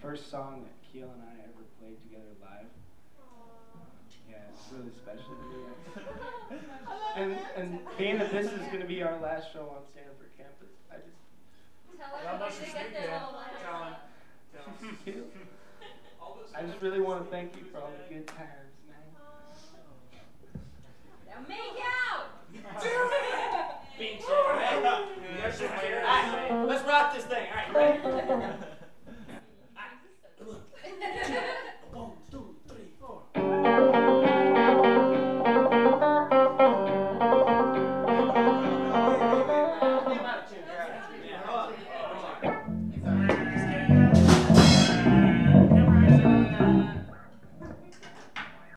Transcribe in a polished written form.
first song that Keel and I ever played together live. Yeah, it's really special to me. And being that this is going to be our last show on Stanford campus, I just I just really want to thank you for all the good times.